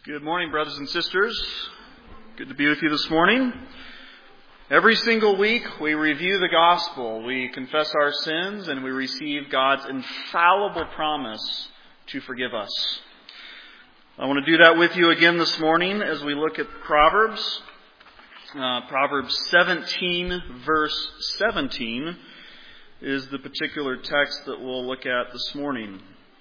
Good morning, brothers and sisters. Good to be with you this morning. Every single week, we review the gospel, we confess our sins, and we receive God's infallible promise to forgive us. I want to do that with you again this morning as we look at Proverbs. Proverbs 17, verse 17 is the particular text that we'll look at this morning.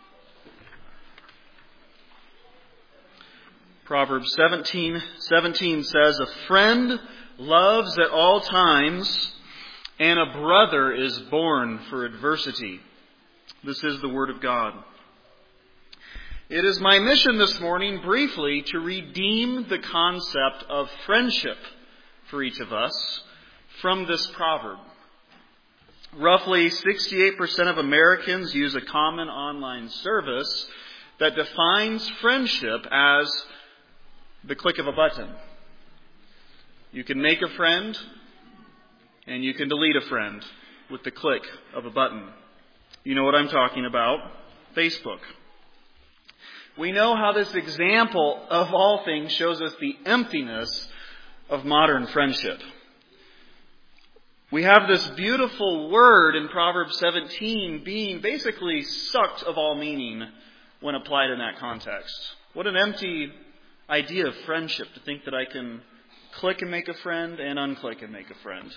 Proverbs 17:17 says, "A friend loves at all times, and a brother is born for adversity." This is the Word of God. It is my mission this morning, briefly, to redeem the concept of friendship for each of us from this proverb. Roughly 68% of Americans use a common online service that defines friendship as the click of a button. You can make a friend and you can delete a friend with the click of a button. You know what I'm talking about? Facebook. We know how this example of all things shows us the emptiness of modern friendship. We have this beautiful word in Proverbs 17 being basically sucked of all meaning when applied in that context. What an empty idea of friendship, to think that I can click and make a friend and unclick and make a friend.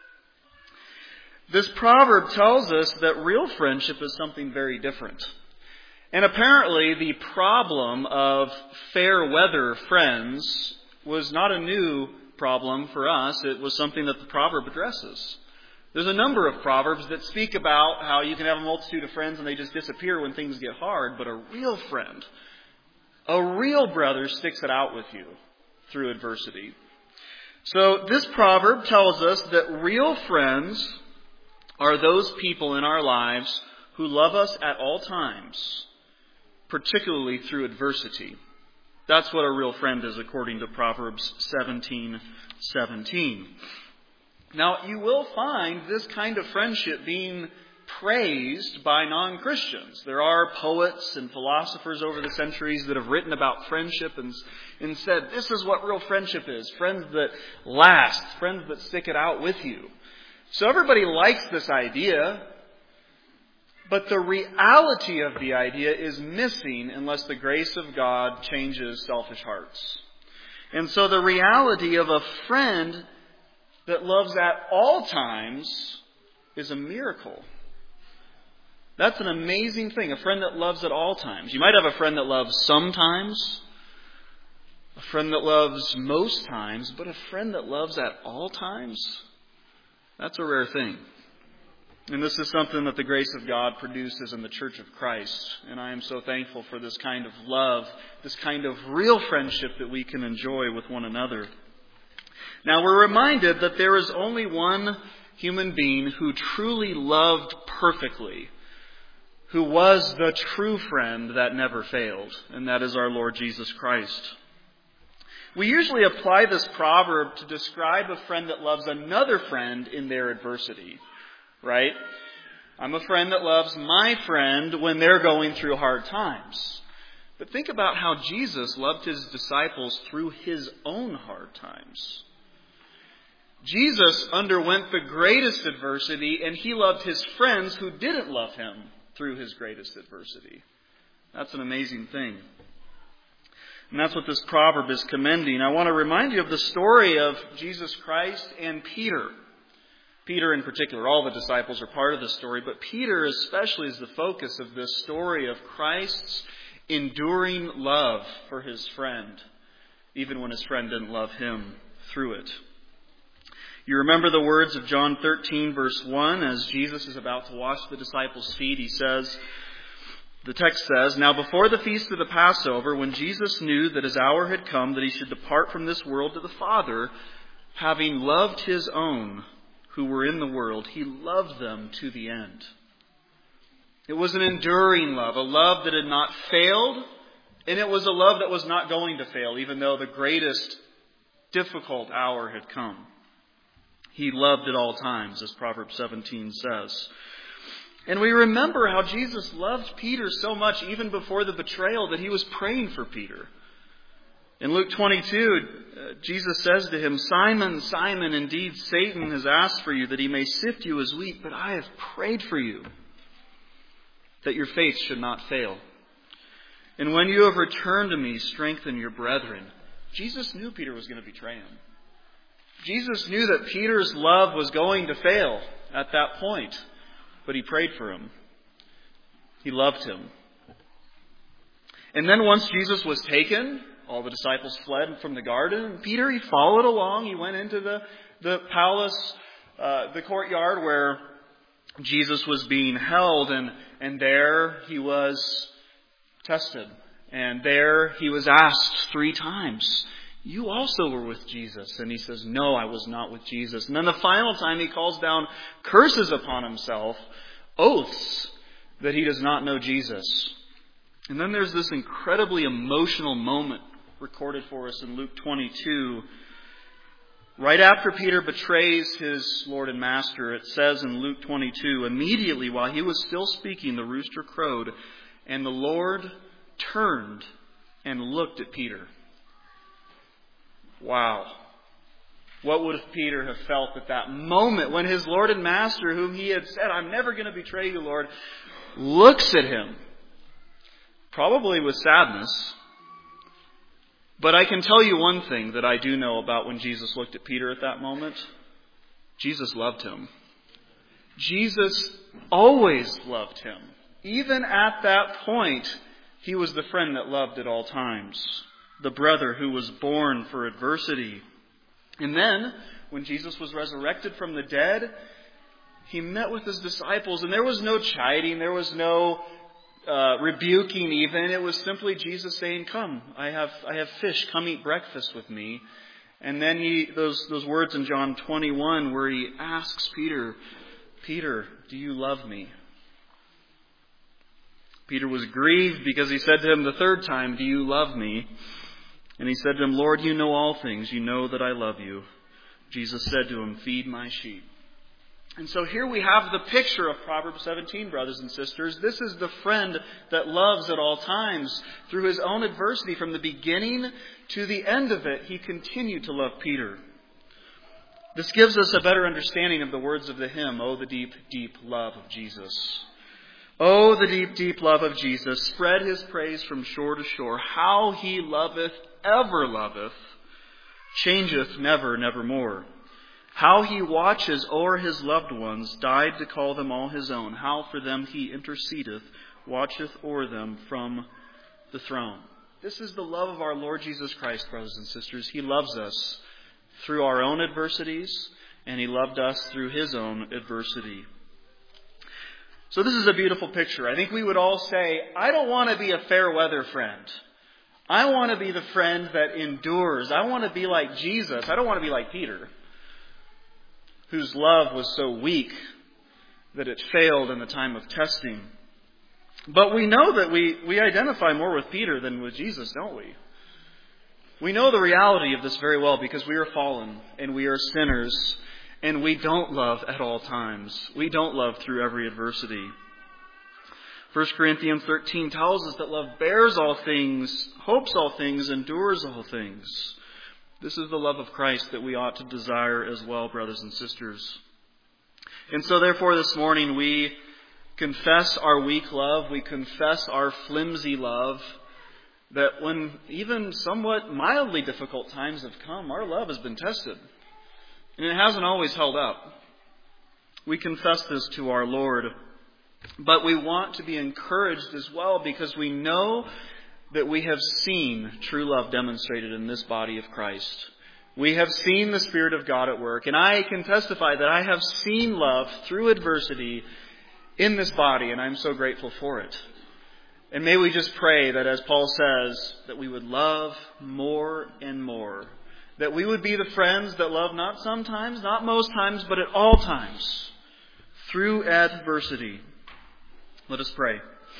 This proverb tells us that real friendship is something very different. And apparently the problem of fair weather friends was not a new problem for us. It was something that the proverb addresses. There's a number of proverbs that speak about how you can have a multitude of friends and they just disappear when things get hard, but a real friend, a real brother, sticks it out with you through adversity. So this proverb tells us that real friends are those people in our lives who love us at all times, particularly through adversity. That's what a real friend is, according to Proverbs 17:17. Now, you will find this kind of friendship being praised by non-Christians. There are poets and philosophers over the centuries that have written about friendship and said, this is what real friendship is. Friends that last, friends that stick it out with you. So everybody likes this idea, but the reality of the idea is missing unless the grace of God changes selfish hearts. And so the reality of a friend that loves at all times is a miracle. That's an amazing thing, a friend that loves at all times. You might have a friend that loves sometimes, a friend that loves most times, but a friend that loves at all times, that's a rare thing. And this is something that the grace of God produces in the Church of Christ. And I am so thankful for this kind of love, this kind of real friendship that we can enjoy with one another. Now, we're reminded that there is only one human being who truly loved perfectly, who was the true friend that never failed, and that is our Lord Jesus Christ. We usually apply this proverb to describe a friend that loves another friend in their adversity, right? I'm a friend that loves my friend when they're going through hard times. But think about how Jesus loved his disciples through his own hard times. Jesus underwent the greatest adversity, and he loved his friends who didn't love him through his greatest adversity. That's an amazing thing. And that's what this proverb is commending. I want to remind you of the story of Jesus Christ and Peter. Peter in particular, all the disciples are part of the story, but Peter especially is the focus of this story of Christ's enduring love for his friend, even when his friend didn't love him through it. You remember the words of John 13, verse 1, as Jesus is about to wash the disciples' feet. The text says, "Now before the feast of the Passover, when Jesus knew that his hour had come, that he should depart from this world to the Father, having loved his own who were in the world, he loved them to the end." It was an enduring love, a love that had not failed, and it was a love that was not going to fail, even though the greatest difficult hour had come. He loved at all times, as Proverbs 17 says. And we remember how Jesus loved Peter so much even before the betrayal that he was praying for Peter. In Luke 22, Jesus says to him, "Simon, Simon, indeed Satan has asked for you that he may sift you as wheat, but I have prayed for you that your faith should not fail. And when you have returned to me, strengthen your brethren." Jesus knew Peter was going to betray him. Jesus knew that Peter's love was going to fail at that point, but he prayed for him. He loved him. And then once Jesus was taken, all the disciples fled from the garden. And Peter, he followed along. He went into the palace, the courtyard where Jesus was being held. And there he was tested. And there he was asked 3 times, "You also were with Jesus?" And he says, "No, I was not with Jesus." And then the final time he calls down curses upon himself, oaths that he does not know Jesus. And then there's this incredibly emotional moment recorded for us in Luke 22. Right after Peter betrays his Lord and Master, it says in Luke 22, "Immediately while he was still speaking, the rooster crowed, and the Lord turned and looked at Peter." Wow. What would Peter have felt at that moment when his Lord and Master, whom he had said, "I'm never going to betray you, Lord," looks at him? Probably with sadness. But I can tell you one thing that I do know about when Jesus looked at Peter at that moment. Jesus loved him. Jesus always loved him. Even at that point, he was the friend that loved at all times. The brother who was born for adversity. And then, when Jesus was resurrected from the dead, he met with his disciples, and there was no chiding, there was no rebuking even. It was simply Jesus saying, "Come, I have fish, come eat breakfast with me." And then those words in John 21 where he asks Peter, "Peter, do you love me?" Peter was grieved because he said to him the 3rd time, "Do you love me?" And he said to him, "Lord, you know all things. You know that I love you." Jesus said to him, "Feed my sheep." And so here we have the picture of Proverbs 17, brothers and sisters. This is the friend that loves at all times. Through his own adversity, from the beginning to the end of it, he continued to love Peter. This gives us a better understanding of the words of the hymn, "Oh, the deep, deep love of Jesus." Oh, the deep, deep love of Jesus, spread his praise from shore to shore. How he loveth, ever loveth, changeth never, nevermore. How he watches o'er his loved ones, died to call them all his own. How for them he intercedeth, watcheth o'er them from the throne. This is the love of our Lord Jesus Christ, brothers and sisters. He loves us through our own adversities, and he loved us through his own adversity. So this is a beautiful picture. I think we would all say, I don't want to be a fair weather friend. I want to be the friend that endures. I want to be like Jesus. I don't want to be like Peter, whose love was so weak that it failed in the time of testing. But we know that we identify more with Peter than with Jesus, don't we? We know the reality of this very well because we are fallen and we are sinners and we don't love at all times. We don't love through every adversity. 1 Corinthians 13 tells us that love bears all things, hopes all things, endures all things. This is the love of Christ that we ought to desire as well, brothers and sisters. And so therefore this morning we confess our weak love, we confess our flimsy love, that when even somewhat mildly difficult times have come, our love has been tested. And it hasn't always held up. We confess this to our Lord. But we want to be encouraged as well because we know that we have seen true love demonstrated in this body of Christ. We have seen the Spirit of God at work. And I can testify that I have seen love through adversity in this body, and I'm so grateful for it. And may we just pray that, as Paul says, that we would love more and more. That we would be the friends that love not sometimes, not most times, but at all times, through adversity. Let us pray.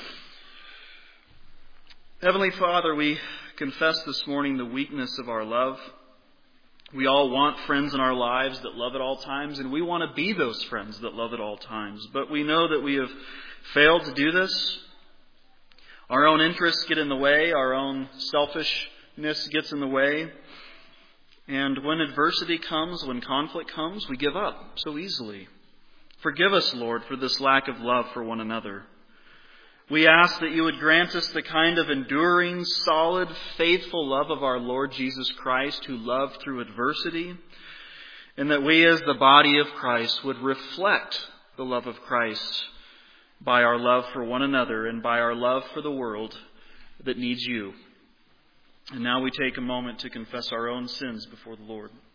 Heavenly Father, we confess this morning the weakness of our love. We all want friends in our lives that love at all times, and we want to be those friends that love at all times. But we know that we have failed to do this. Our own interests get in the way. Our own selfish selfishness gets in the way. And when adversity comes, when conflict comes, we give up so easily. Forgive us, Lord, for this lack of love for one another. We ask that you would grant us the kind of enduring, solid, faithful love of our Lord Jesus Christ, who loved through adversity, and that we as the body of Christ would reflect the love of Christ by our love for one another and by our love for the world that needs you. And now we take a moment to confess our own sins before the Lord.